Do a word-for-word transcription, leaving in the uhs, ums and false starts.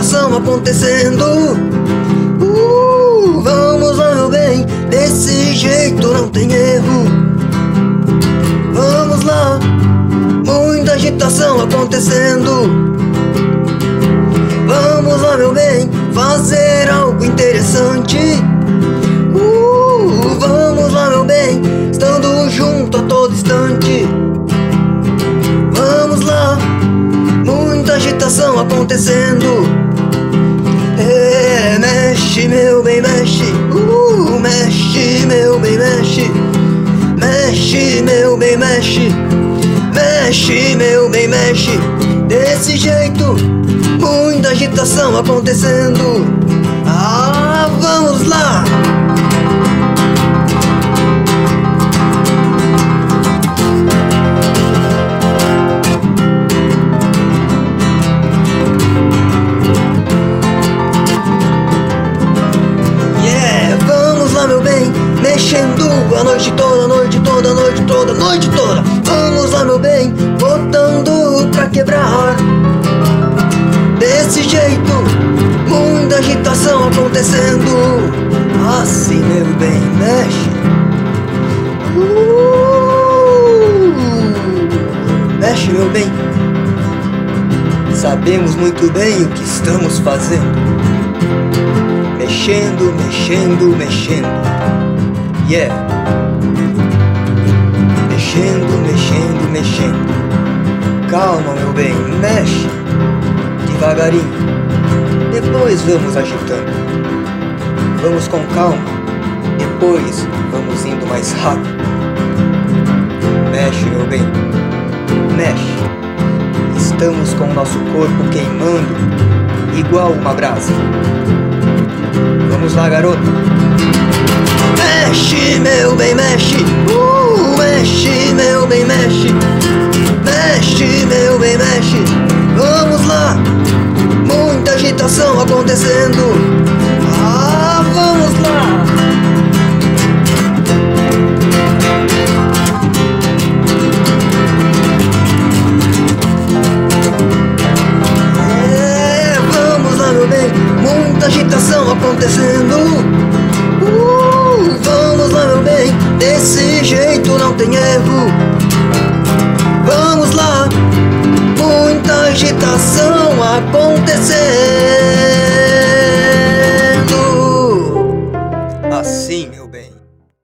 agitação acontecendo. Uh, vamos lá, meu bem, desse jeito não tem erro. Vamos lá, muita agitação acontecendo. Vamos lá, meu bem, fazer algo interessante. Uh, vamos lá, meu bem, estando junto a todo instante. Vamos lá, muita agitação acontecendo. É, mexe, meu bem, mexe. Uh, mexe, meu bem, mexe. Mexe, meu bem, mexe. Mexe, meu bem, mexe. Desse jeito, muita agitação acontecendo. Ah, vamos lá! Yeah, vamos lá, meu bem, mexendo a noite toda, a noite toda, a noite toda, a noite toda. Vamos lá, meu bem, botando pra quebrar. Desse jeito, muita agitação acontecendo. Assim, meu bem, mexe. uh, Mexe, meu bem. Sabemos muito bem o que estamos fazendo. Mexendo, mexendo, mexendo. Yeah. Mexendo, mexendo, mexendo. Calma, meu bem, mexe devagarinho. Depois vamos agitando. Vamos com calma. Depois vamos indo mais rápido. Mexe, meu bem, mexe. Estamos com o nosso corpo queimando igual uma brasa. Vamos lá, garota. Mexe, meu bem, mexe. Uh, mexe, meu bem, mexe. Mexe, meu bem, mexe. Vamos lá, muita agitação acontecendo. Ah, vamos lá. É, vamos lá, meu bem, muita agitação acontecendo. Uh, vamos lá, meu bem, desse jeito não tem erro. Vamos lá, muita agitação acontecendo.